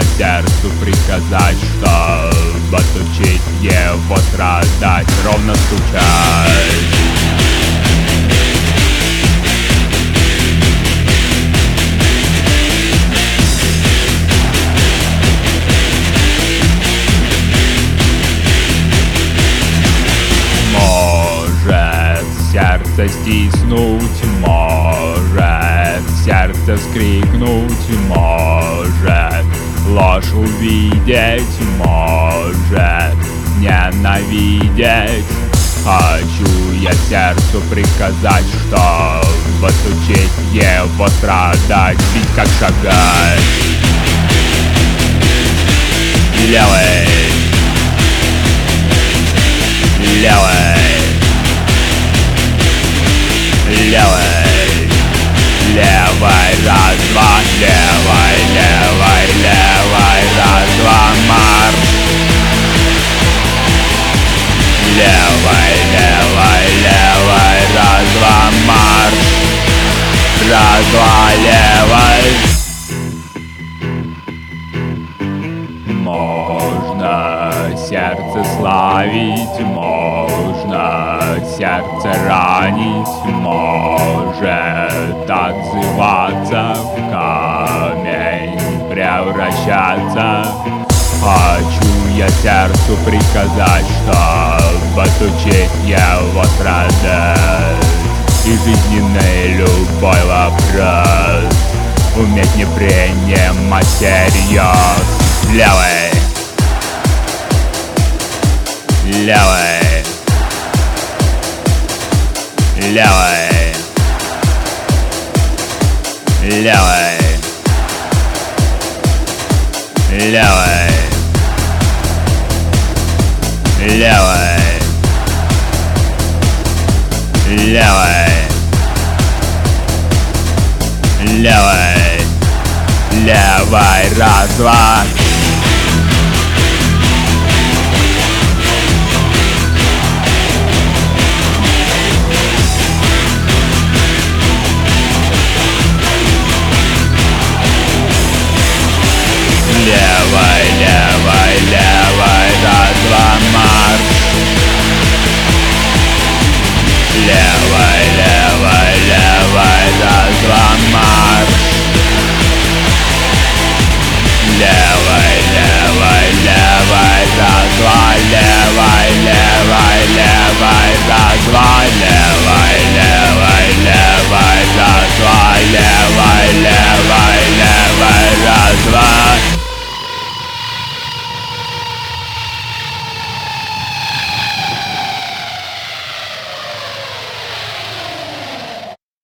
я сердцу приказать, чтоб отучить его страдать, ровно стучать. Может сердце стиснуть, может сердце скрикнуть, может ложь увидеть, может ненавидеть. Хочу я сердцу приказать, чтоб отучить его страдать, бить как шагать. Левый, левый, левый, левый, раз, два, левый, левый, левый, раз, два, марш. Левый, левый, левый, раз, два, марш. Раз, два, левый. Можно сердце славить, можно сердце ранить, может отзываться в камень, превращаться. Хочу я сердцу приказать, чтоб отучить его страдать. И жизненный любой вопрос уметь не принимать всерьез. Левый, левый, левый, левый, левый, левый, левый, левый, левый, раз, два.